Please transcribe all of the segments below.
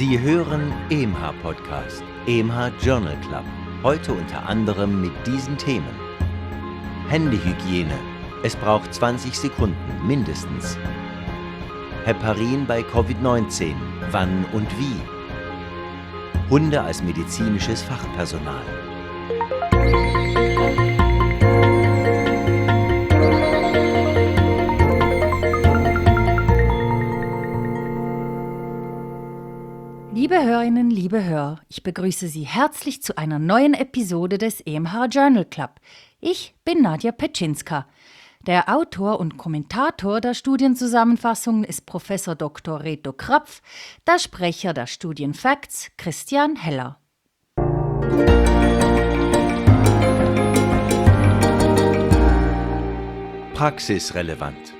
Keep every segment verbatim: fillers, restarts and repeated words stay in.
Sie hören E M H-Podcast, E M H Journal Club. Heute unter anderem mit diesen Themen: Händehygiene. Es braucht zwanzig Sekunden mindestens. Heparin bei Covid neunzehn. Wann und wie? Hunde als medizinisches Fachpersonal. Liebe Hörerinnen, liebe Hörer, ich begrüße Sie herzlich zu einer neuen Episode des E M H Journal Club. Ich bin Nadja Petschinska. Der Autor und Kommentator der Studienzusammenfassungen ist Professor Doktor Reto Krapf, der Sprecher der Studienfacts Christian Heller. Praxisrelevant.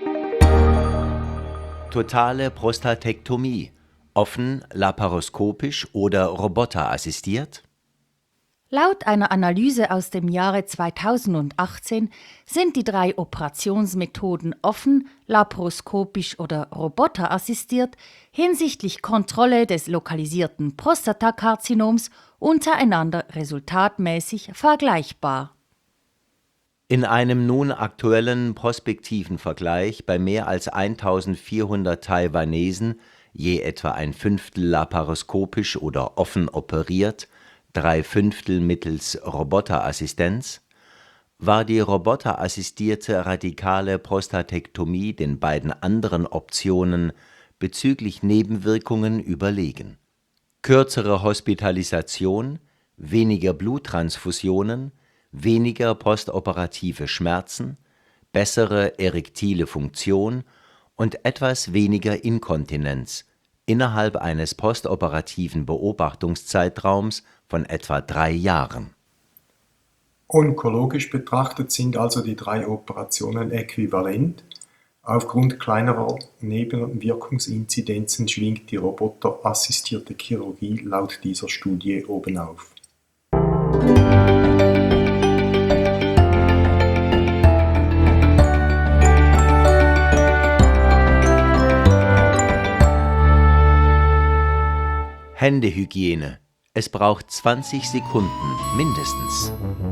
Totale Prostatektomie. Offen, laparoskopisch oder roboterassistiert? Laut einer Analyse aus dem Jahre zweitausendachtzehn sind die drei Operationsmethoden offen, laparoskopisch oder roboterassistiert hinsichtlich Kontrolle des lokalisierten Prostatakarzinoms untereinander resultatmäßig vergleichbar. In einem nun aktuellen prospektiven Vergleich bei mehr als eintausendvierhundert Taiwanesen, je etwa ein Fünftel laparoskopisch oder offen operiert, drei Fünftel mittels Roboterassistenz, war die roboterassistierte radikale Prostatektomie den beiden anderen Optionen bezüglich Nebenwirkungen überlegen. Kürzere Hospitalisation, weniger Bluttransfusionen, weniger postoperative Schmerzen, bessere erektile Funktion und etwas weniger Inkontinenz innerhalb eines postoperativen Beobachtungszeitraums von etwa drei Jahren. Onkologisch betrachtet sind also die drei Operationen äquivalent. Aufgrund kleinerer Nebenwirkungsinzidenzen schwingt die roboterassistierte Chirurgie laut dieser Studie obenauf. Händehygiene. Es braucht zwanzig Sekunden mindestens.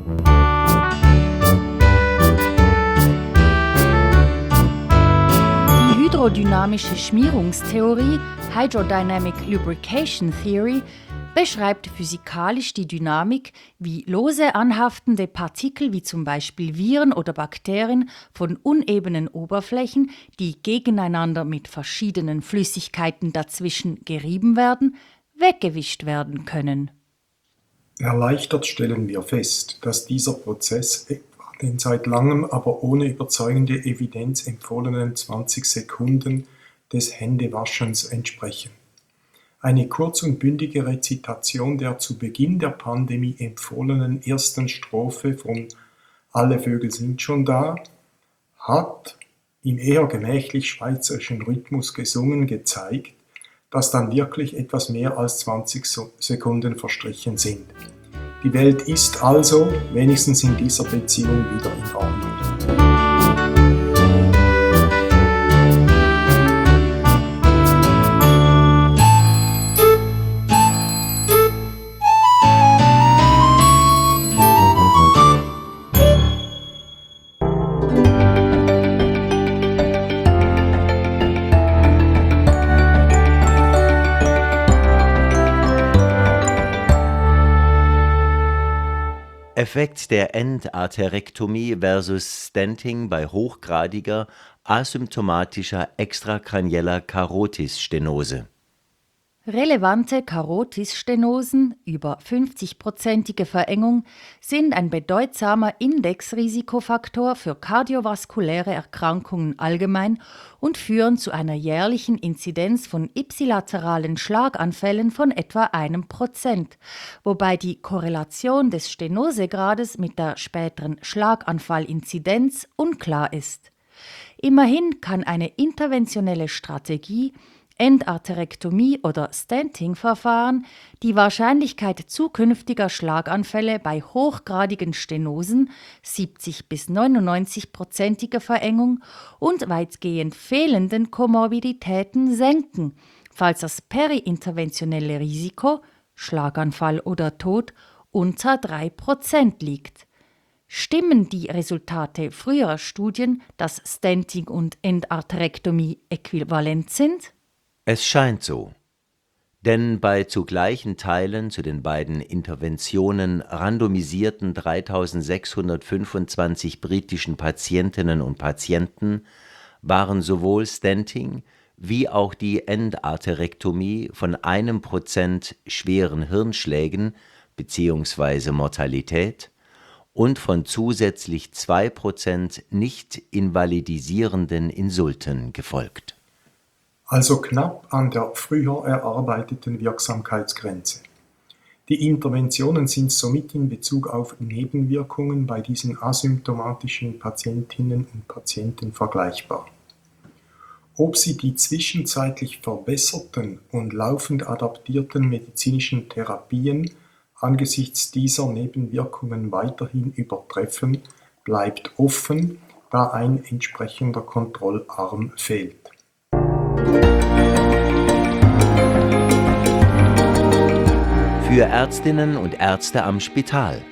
Die hydrodynamische Schmierungstheorie, Hydrodynamic Lubrication Theory, beschreibt physikalisch die Dynamik, wie lose anhaftende Partikel wie zum Beispiel Viren oder Bakterien von unebenen Oberflächen, die gegeneinander mit verschiedenen Flüssigkeiten dazwischen gerieben werden, weggewischt werden können. Erleichtert stellen wir fest, dass dieser Prozess den seit langem, aber ohne überzeugende Evidenz empfohlenen zwanzig Sekunden des Händewaschens entsprechen. Eine kurz und bündige Rezitation der zu Beginn der Pandemie empfohlenen ersten Strophe von »Alle Vögel sind schon da« hat im eher gemächlich schweizerischen Rhythmus gesungen gezeigt, dass dann wirklich etwas mehr als zwanzig Sekunden verstrichen sind. Die Welt ist also, wenigstens in dieser Beziehung, wieder in Ordnung. Effekt der Endarterektomie versus Stenting bei hochgradiger, asymptomatischer extrakranieller Karotisstenose. Relevante Karotisstenosen, über fünfzig-prozentige Verengung, sind ein bedeutsamer Indexrisikofaktor für kardiovaskuläre Erkrankungen allgemein und führen zu einer jährlichen Inzidenz von ipsilateralen Schlaganfällen von etwa einem Prozent, wobei die Korrelation des Stenosegrades mit der späteren Schlaganfallinzidenz unklar ist. Immerhin kann eine interventionelle Strategie, Endarterektomie oder Stenting-Verfahren die Wahrscheinlichkeit zukünftiger Schlaganfälle bei hochgradigen Stenosen, siebzig bis neunundneunzig-prozentige Verengung und weitgehend fehlenden Komorbiditäten senken, falls das periinterventionelle Risiko, Schlaganfall oder Tod, unter drei Prozent liegt. Stimmen die Resultate früherer Studien, dass Stenting und Endarterektomie äquivalent sind? Es scheint so. Denn bei zu gleichen Teilen zu den beiden Interventionen randomisierten dreitausendsechshundertfünfundzwanzig britischen Patientinnen und Patienten waren sowohl Stenting wie auch die Endarterektomie von einem Prozent schweren Hirnschlägen bzw. Mortalität und von zusätzlich zwei Prozent nicht invalidisierenden Insulten gefolgt. Also knapp an der früher erarbeiteten Wirksamkeitsgrenze. Die Interventionen sind somit in Bezug auf Nebenwirkungen bei diesen asymptomatischen Patientinnen und Patienten vergleichbar. Ob sie die zwischenzeitlich verbesserten und laufend adaptierten medizinischen Therapien angesichts dieser Nebenwirkungen weiterhin übertreffen, bleibt offen, da ein entsprechender Kontrollarm fehlt. Für Ärztinnen und Ärzte am Spital.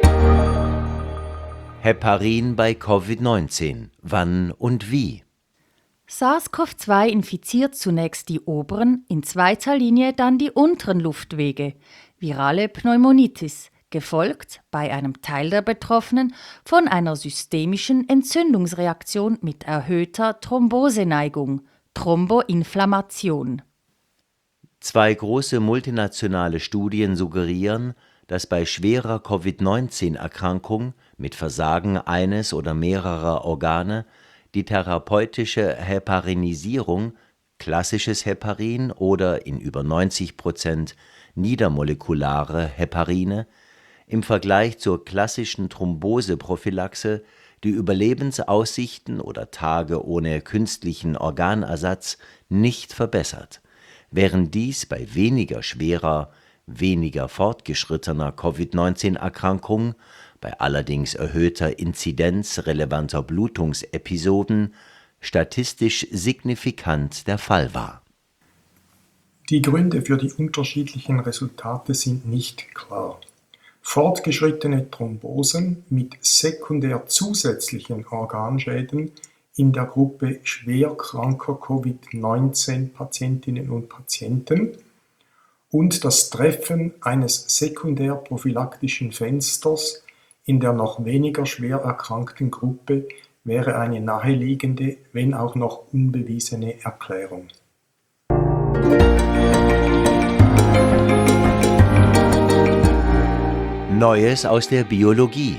Heparin bei Covid neunzehn. Wann und wie? SARS-C o V zwei infiziert zunächst die oberen, in zweiter Linie dann die unteren Luftwege, virale Pneumonitis, gefolgt bei einem Teil der Betroffenen von einer systemischen Entzündungsreaktion mit erhöhter Thromboseneigung, Thromboinflammation. Zwei große multinationale Studien suggerieren, dass bei schwerer Covid neunzehn Erkrankung mit Versagen eines oder mehrerer Organe die therapeutische Heparinisierung, klassisches Heparin oder in über neunzig Prozent niedermolekulare Heparine, im Vergleich zur klassischen Thromboseprophylaxe die Überlebensaussichten oder Tage ohne künstlichen Organersatz nicht verbessert, während dies bei weniger schwerer, weniger fortgeschrittener Covid neunzehn Erkrankung, bei allerdings erhöhter Inzidenz relevanter Blutungsepisoden, statistisch signifikant der Fall war. Die Gründe für die unterschiedlichen Resultate sind nicht klar. Fortgeschrittene Thrombosen mit sekundär zusätzlichen Organschäden in der Gruppe schwerkranker Covid neunzehn Patientinnen und Patienten und das Treffen eines sekundär-prophylaktischen Fensters in der noch weniger schwer erkrankten Gruppe wäre eine naheliegende, wenn auch noch unbewiesene Erklärung. Neues aus der Biologie.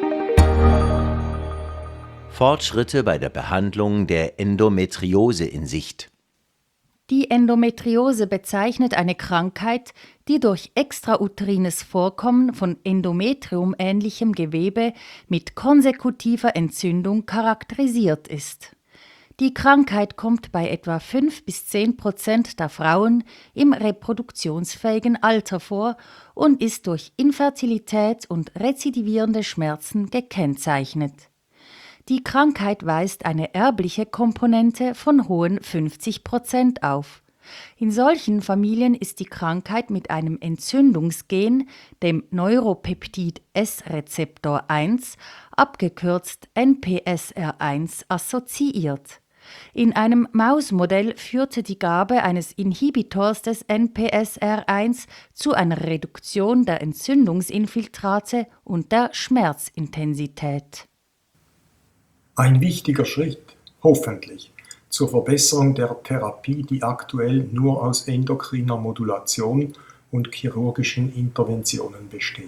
Fortschritte bei der Behandlung der Endometriose in Sicht. Die Endometriose bezeichnet eine Krankheit, die durch extrauterines Vorkommen von endometriumähnlichem Gewebe mit konsekutiver Entzündung charakterisiert ist. Die Krankheit kommt bei etwa fünf bis zehn Prozent der Frauen im reproduktionsfähigen Alter vor und ist durch Infertilität und rezidivierende Schmerzen gekennzeichnet. Die Krankheit weist eine erbliche Komponente von hohen fünfzig Prozent auf. In solchen Familien ist die Krankheit mit einem Entzündungsgen, dem Neuropeptid S-Rezeptor eins, abgekürzt N P S R eins, assoziiert. In einem Mausmodell führte die Gabe eines Inhibitors des N P S R eins zu einer Reduktion der Entzündungsinfiltrate und der Schmerzintensität. Ein wichtiger Schritt, hoffentlich, zur Verbesserung der Therapie, die aktuell nur aus endokriner Modulation und chirurgischen Interventionen besteht.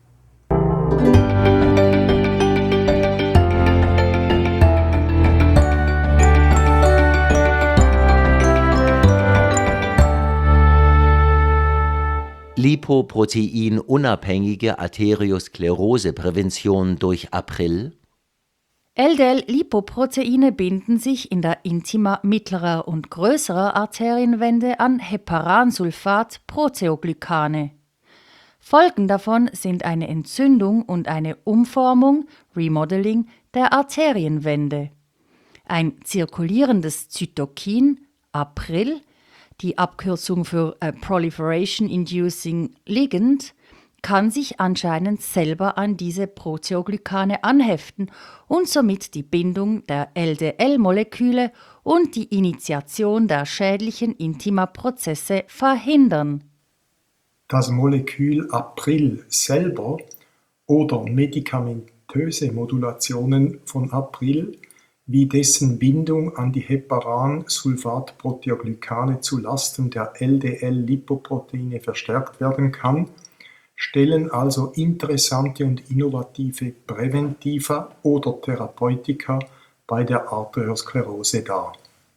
Lipoprotein-unabhängige Arterioskleroseprävention durch April. L D L-Lipoproteine binden sich in der Intima mittlerer und größerer Arterienwände an Heparansulfat-Proteoglykane. Folgen davon sind eine Entzündung und eine Umformung, Remodeling, der Arterienwände. Ein zirkulierendes Zytokin, April, die Abkürzung für äh, Proliferation Inducing Ligand, kann sich anscheinend selber an diese Proteoglykane anheften und somit die Bindung der L D L-Moleküle und die Initiation der schädlichen Intima-Prozesse verhindern. Das Molekül April selber oder medikamentöse Modulationen von April, wie dessen Bindung an die Heparan-Sulfat-Proteoglykane zu Lasten der L D L-Lipoproteine verstärkt werden kann, stellen also interessante und innovative Präventiva oder Therapeutika bei der Arteriosklerose dar.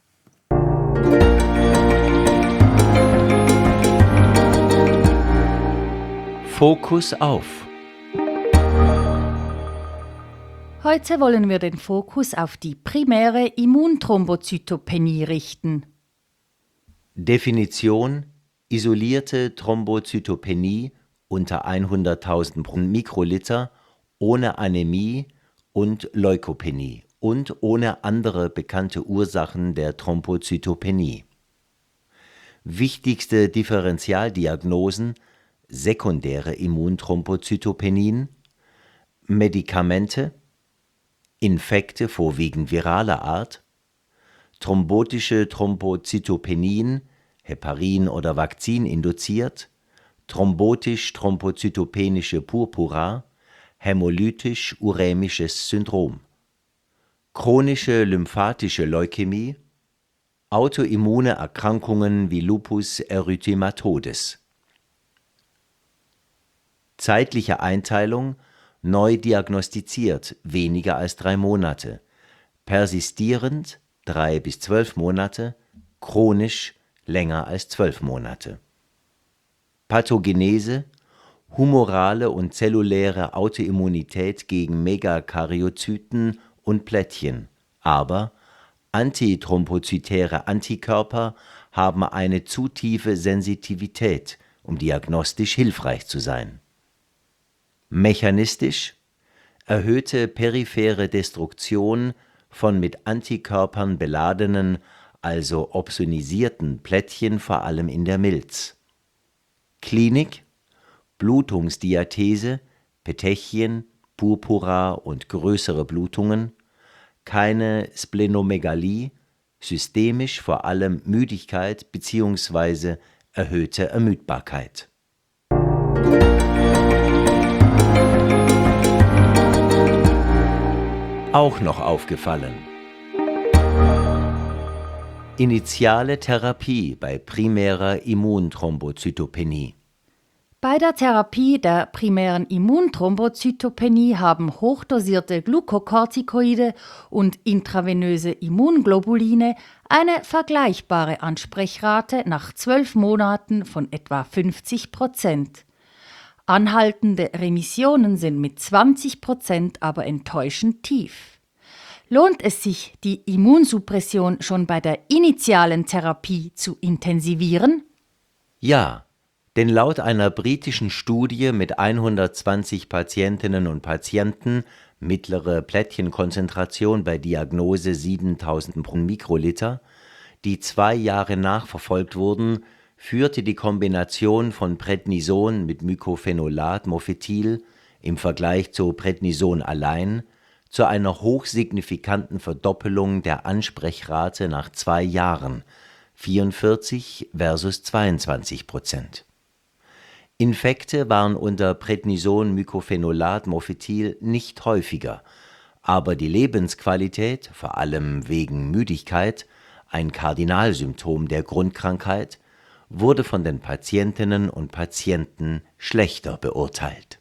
Fokus auf. Heute wollen wir den Fokus auf die primäre Immunthrombozytopenie richten. Definition: isolierte Thrombozytopenie unter hunderttausend Mikroliter ohne Anämie und Leukopenie und ohne andere bekannte Ursachen der Thrombozytopenie. Wichtigste Differentialdiagnosen: sekundäre Immunthrombozytopenien, Medikamente, Infekte vorwiegend viraler Art, thrombotische Thrombozytopenien, Heparin oder Vakzin induziert, thrombotisch-thrombozytopenische Purpura, hämolytisch-urämisches Syndrom, chronische lymphatische Leukämie, autoimmune Erkrankungen wie Lupus erythematodes. Zeitliche Einteilung: neu diagnostiziert weniger als drei Monate, persistierend drei bis zwölf Monate, chronisch länger als zwölf Monate. Pathogenese: humorale und zelluläre Autoimmunität gegen Megakaryozyten und Plättchen, aber antithrombozytäre Antikörper haben eine zu tiefe Sensitivität, um diagnostisch hilfreich zu sein. Mechanistisch: erhöhte periphere Destruktion von mit Antikörpern beladenen, also opsonisierten Plättchen, vor allem in der Milz. Klinik: Blutungsdiathese, Petechien, Purpura und größere Blutungen, keine Splenomegalie, systemisch vor allem Müdigkeit bzw. erhöhte Ermüdbarkeit. Auch noch aufgefallen: initiale Therapie bei primärer Immunthrombozytopenie. Bei der Therapie der primären Immunthrombozytopenie haben hochdosierte Glukokortikoide und intravenöse Immunglobuline eine vergleichbare Ansprechrate nach zwölf Monaten von etwa fünfzig Prozent. Anhaltende Remissionen sind mit zwanzig Prozent aber enttäuschend tief. Lohnt es sich, die Immunsuppression schon bei der initialen Therapie zu intensivieren? Ja, denn laut einer britischen Studie mit hundertzwanzig Patientinnen und Patienten, mittlere Plättchenkonzentration bei Diagnose siebentausend pro Mikroliter, die zwei Jahre nachverfolgt wurden, führte die Kombination von Prednison mit Mycophenolate Mofetil im Vergleich zu Prednison allein zu einer hochsignifikanten Verdoppelung der Ansprechrate nach zwei Jahren, vierundvierzig versus zweiundzwanzig Prozent. Infekte waren unter Prednison-Mycophenolate Mofetil nicht häufiger, aber die Lebensqualität, vor allem wegen Müdigkeit, ein Kardinalsymptom der Grundkrankheit, wurde von den Patientinnen und Patienten schlechter beurteilt.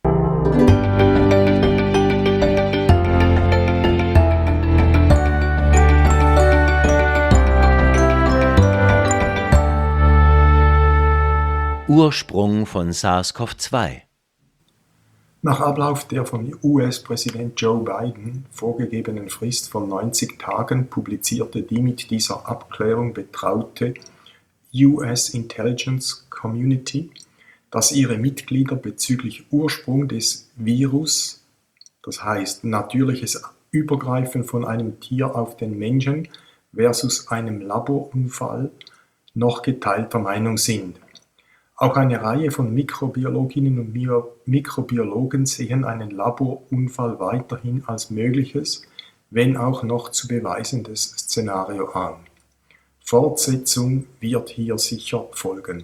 Ursprung von SARS-C o V zwei. Nach Ablauf der von U S-Präsident Joe Biden vorgegebenen Frist von neunzig Tagen publizierte die mit dieser Abklärung betraute U S Intelligence Community, dass ihre Mitglieder bezüglich Ursprung des Virus, das heißt natürliches Übergreifen von einem Tier auf den Menschen versus einem Laborunfall, noch geteilter Meinung sind. Auch eine Reihe von Mikrobiologinnen und Mikrobiologen sehen einen Laborunfall weiterhin als mögliches, wenn auch noch zu beweisendes Szenario an. Fortsetzung wird hier sicher folgen.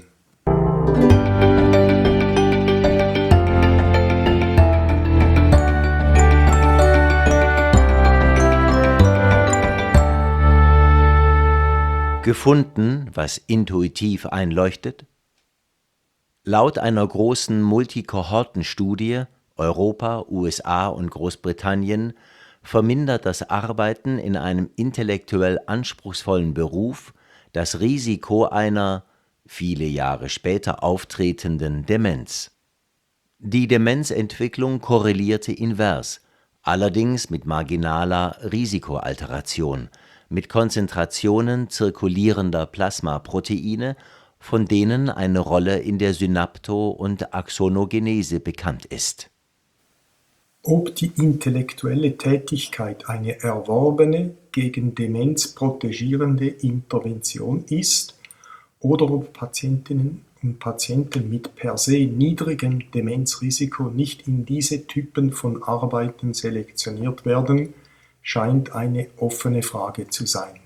Gefunden, was intuitiv einleuchtet? Laut einer großen Multikohortenstudie Europa, U S A und Großbritannien vermindert das Arbeiten in einem intellektuell anspruchsvollen Beruf das Risiko einer viele Jahre später auftretenden Demenz. Die Demenzentwicklung korrelierte invers, allerdings mit marginaler Risikoalteration, mit Konzentrationen zirkulierender Plasmaproteine, von denen eine Rolle in der Synapto- und Axonogenese bekannt ist. Ob die intellektuelle Tätigkeit eine erworbene, gegen Demenz protegierende Intervention ist oder ob Patientinnen und Patienten mit per se niedrigem Demenzrisiko nicht in diese Typen von Arbeiten selektioniert werden, scheint eine offene Frage zu sein.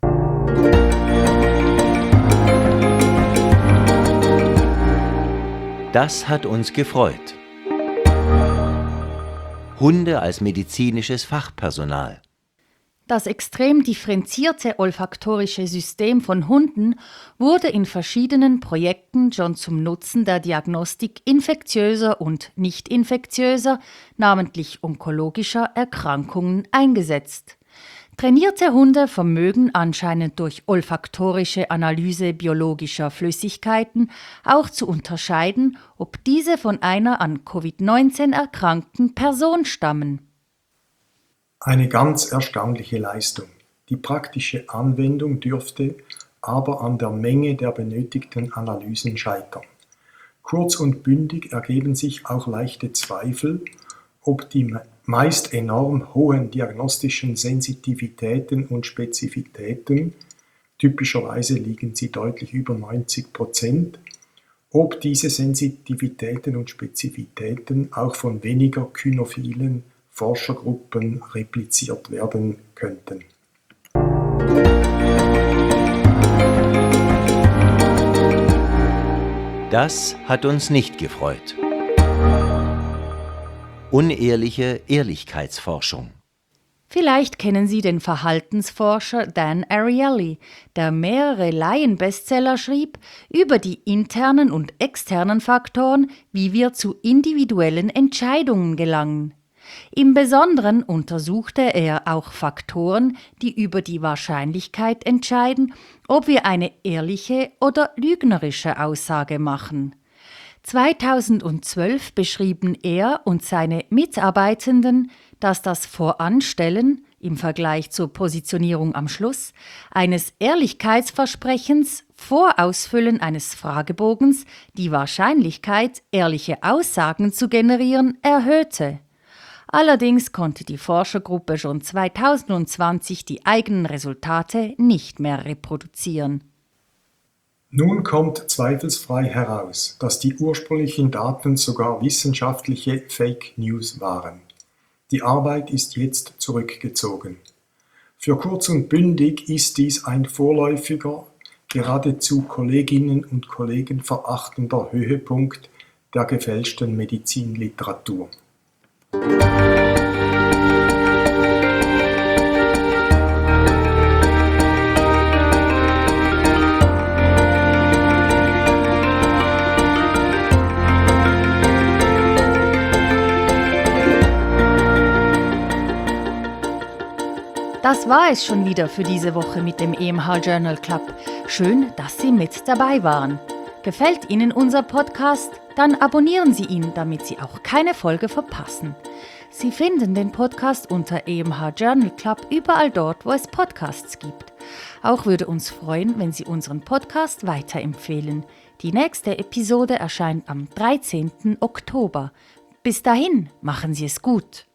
Das hat uns gefreut. Hunde als medizinisches Fachpersonal. Das extrem differenzierte olfaktorische System von Hunden wurde in verschiedenen Projekten schon zum Nutzen der Diagnostik infektiöser und nicht infektiöser, namentlich onkologischer Erkrankungen eingesetzt. Trainierte Hunde vermögen anscheinend durch olfaktorische Analyse biologischer Flüssigkeiten auch zu unterscheiden, ob diese von einer an Covid neunzehn erkrankten Person stammen. Eine ganz erstaunliche Leistung. Die praktische Anwendung dürfte aber an der Menge der benötigten Analysen scheitern. Kurz und bündig ergeben sich auch leichte Zweifel, ob die meist enorm hohen diagnostischen Sensitivitäten und Spezifitäten, typischerweise liegen sie deutlich über neunzig Prozent, ob diese Sensitivitäten und Spezifitäten auch von weniger kynophilen Forschergruppen repliziert werden könnten. Das hat uns nicht gefreut. Unehrliche Ehrlichkeitsforschung. Vielleicht kennen Sie den Verhaltensforscher Dan Ariely, der mehrere Laien-Bestseller schrieb über die internen und externen Faktoren, wie wir zu individuellen Entscheidungen gelangen. Im Besonderen untersuchte er auch Faktoren, die über die Wahrscheinlichkeit entscheiden, ob wir eine ehrliche oder lügnerische Aussage machen. zweitausendzwölf beschrieben er und seine Mitarbeitenden, dass das Voranstellen im Vergleich zur Positionierung am Schluss eines Ehrlichkeitsversprechens vor Ausfüllen eines Fragebogens die Wahrscheinlichkeit, ehrliche Aussagen zu generieren, erhöhte. Allerdings konnte die Forschergruppe schon zweitausendzwanzig die eigenen Resultate nicht mehr reproduzieren. Nun kommt zweifelsfrei heraus, dass die ursprünglichen Daten sogar wissenschaftliche Fake News waren. Die Arbeit ist jetzt zurückgezogen. Für kurz und bündig ist dies ein vorläufiger, geradezu Kolleginnen und Kollegen verachtender Höhepunkt der gefälschten Medizinliteratur. Das war es schon wieder für diese Woche mit dem E M H Journal Club. Schön, dass Sie mit dabei waren. Gefällt Ihnen unser Podcast? Dann abonnieren Sie ihn, damit Sie auch keine Folge verpassen. Sie finden den Podcast unter E M H Journal Club überall dort, wo es Podcasts gibt. Auch würde uns freuen, wenn Sie unseren Podcast weiterempfehlen. Die nächste Episode erscheint am dreizehnten Oktober. Bis dahin, machen Sie es gut.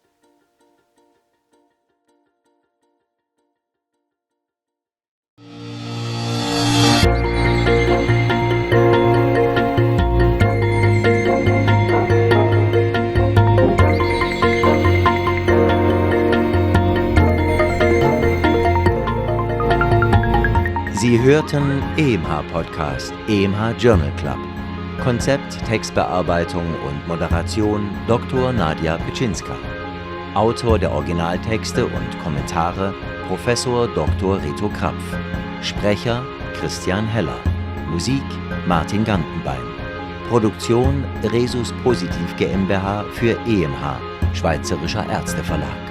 hörten E M H-Podcast, E M H Journal Club. Konzept, Textbearbeitung und Moderation Doktor Nadja Pitschinska. Autor der Originaltexte und Kommentare Professor Doktor Reto Krapf. Sprecher Christian Heller. Musik Martin Gantenbein. Produktion Resus Positiv GmbH für E M H, Schweizerischer Ärzteverlag.